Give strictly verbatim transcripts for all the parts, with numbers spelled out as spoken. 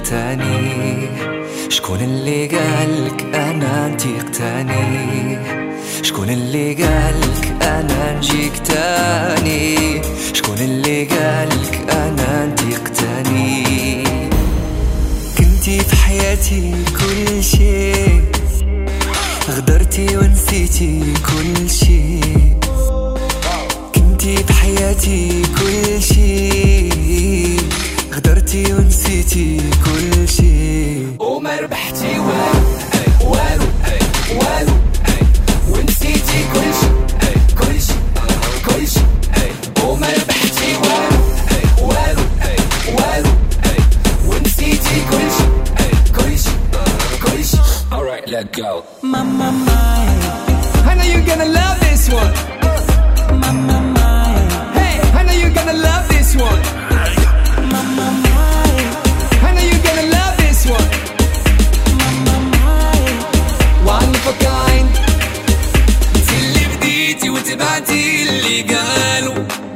تاني؟ شكون اللي قالك انا نتيق تاني؟ شكون اللي قالك انا نجيك تاني؟ شكون اللي قالك انا نتيق تاني؟ كنتي في حياتي كل شيء، غدرتي ونسيتي كل شيء. كنتي في حياتي كل شيء، غدرتي ونسيتي كل شيء. وما ربحتي والو والو والو، ونسيتي كل شيء كل شيء كل شيء. وما ربحتي والو والو والو، ونسيتي كل شيء كل شيء كل شيء. Alright, let go. Mama mia, I know you're gonna love this one. mama mia, Hey, I know you're gonna love this one. mama mia, I know you're gonna love this one. mama mia. One of a kind. انت اللي بديتي وتبعتي اللي قالوا،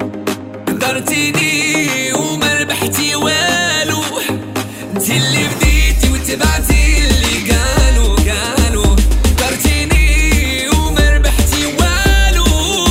قدرتيني وما ربحتي والو. انت اللي بديتي وتبعتي اللي قالوا قالوا، قدرتيني وما ربحتي والو.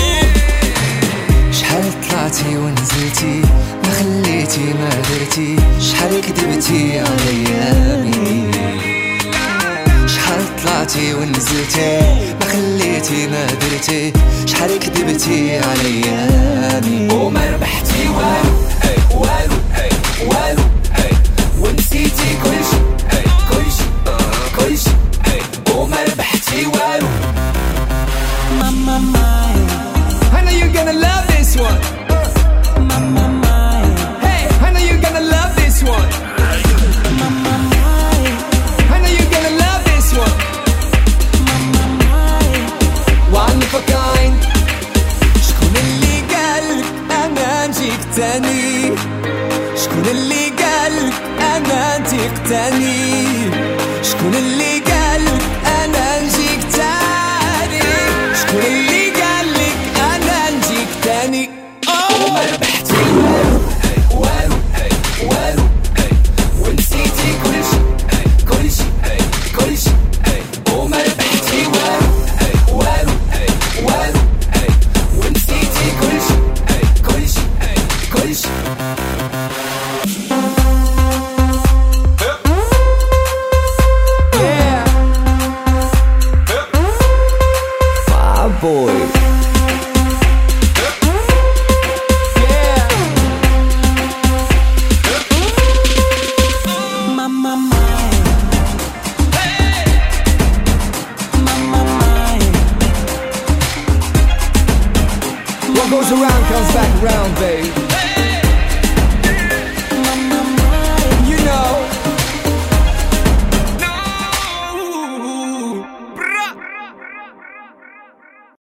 شحال طلعتي ونزلتي ما خليتي ما درتي، شحال كذبتي على ايامي. شحال طلعتي ونزلتي ما خليتي ما درتي، شحال كذبتي على ايامي. وما ربحتي والو والو والو، ونسيتي كل شيء كل شيء كل شيء. وما ربحتي والو. Mama mia, I know you're gonna love this one. mama mia, Hey, I know you're gonna love this one. mama mia, I know you're gonna love this one. mama mia. One of a kind. شكون اللي قالك انا نجيك تاني؟ شكون اللي قالك انا نتيق تاني؟ شكون اللي قالك انا نجيك تاني؟ شكون اللي قالك انا نجيك تاني؟ وما ربحتي والو والو والو، ونسيتي كل شيء كل شيء كل شيء. وما ربحتي والو والو والو، ونسيتي كل شيء كل شيء كل شيء. Yeah. My boy. Mama mia, mama mia. What goes around comes back around, babe.